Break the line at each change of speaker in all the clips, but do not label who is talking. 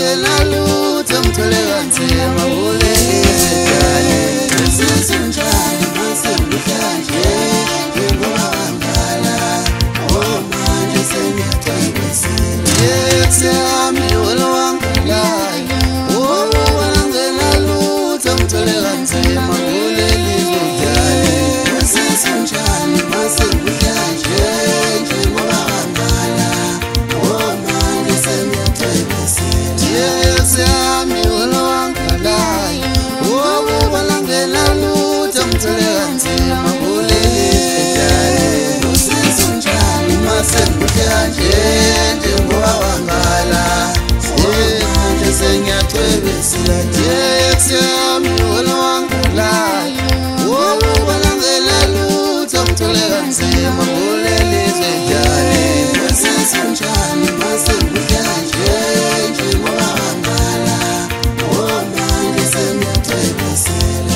ngena lutho ngithole kanzima kuleli sidale usesunjani mase ngihlanje njengoba wangala manje sengiyathembisile yesami wena wangalayo wena ngena lutho ngithole kanzima kuleli sidale usesunjani mase ngihlanje njengoba wangala manje sengiyathembisile yesami wena wangalayo wena ngena lutho ngithole kanzima kuleli sidale usesunjani mase ngihlanje njengoba wangala manje sengiyathembisile yesami wena wangalayo wena ngena lutho ngithole kanzima kuleli sidale usesunjani mase ngihlanje njengoba wangala manje sengiyathembisile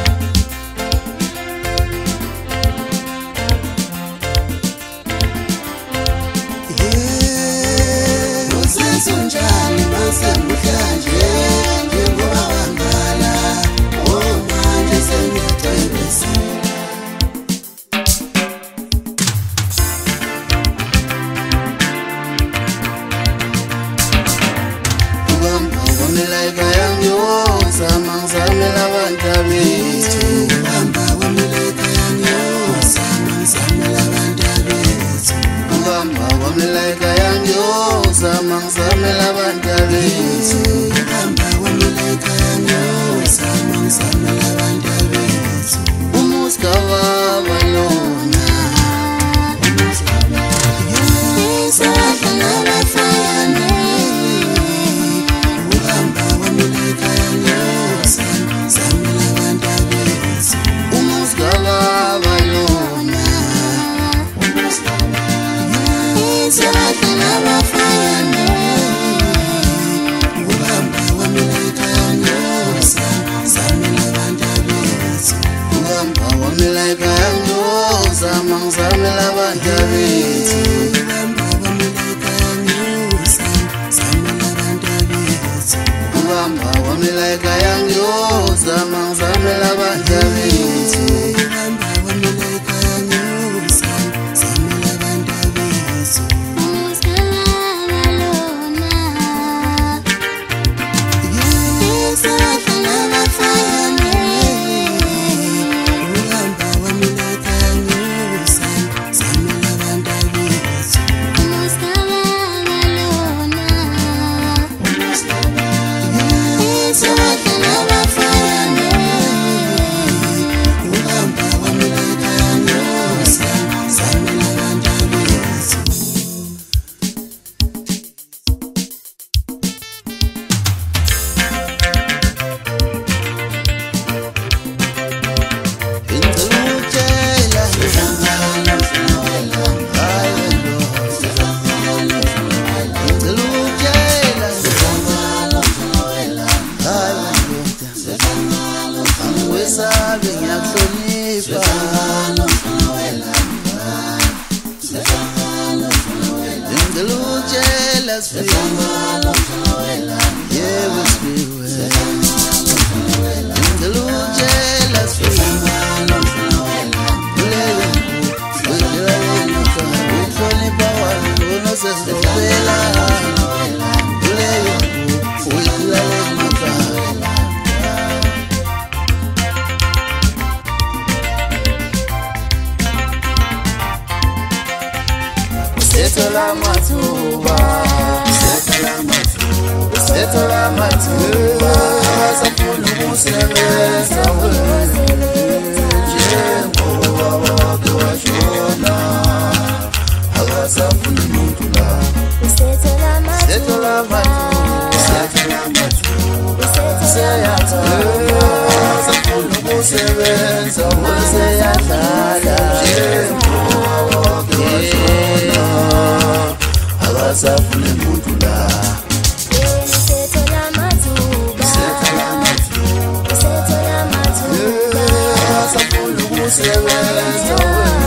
usesunjani mase ngihlanje njengoba wangala manje sengiyathembisile Like I am yours, among some lavandaries. Ugamba wami like I am yours, among some lavandaries. Ugamba wami like I am yours, among some lavandaries. Ugamba wami like I am yours, among some lavandaries. Umuskava walona, umuskava. Yes, I love fire. Among some lavandaries, ugamba wami like I am yours, some lavandaries. Ugamba wami like I am yours, among some lavandaries. Ugamba wami like I am yours, some lavandaries. Yes, I love fire. Setela matuba, safuna ukusebenza njengoba wake washona, akasafuna umuntu la. Setela matuba, safuna ukusebenza seyadlala njengoba wake washona, akasafuna umuntu la. Sebenza